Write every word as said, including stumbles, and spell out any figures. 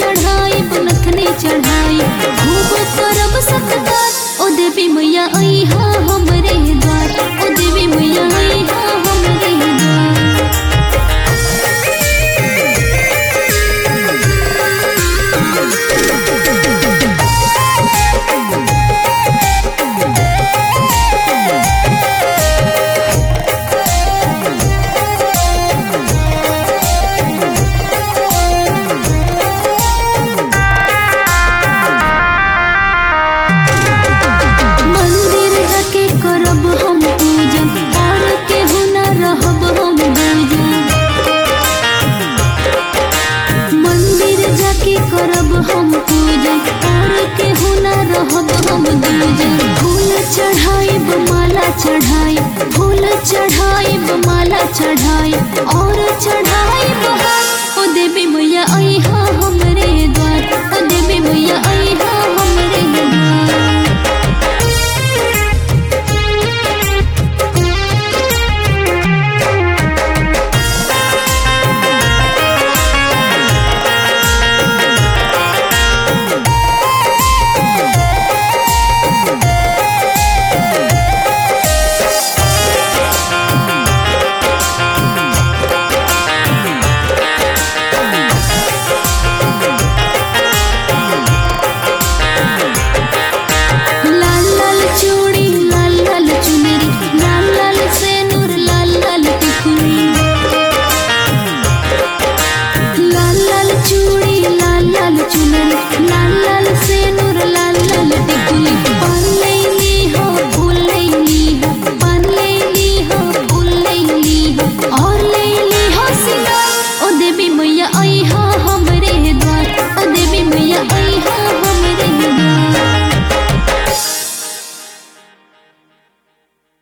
चढ़ाई नखनी चढ़ाई खूब करब सत्कार। ओ देवी मैया आई हा हमरे द्वार, ओ देवी मैया आई हा हमरे द्वार। करब हम पूजा और केहू न रहब हम दूजा। फूल चढ़ाई माला चढ़ाई, फूल चढ़ाई माला चढ़ाई और चढ़ाई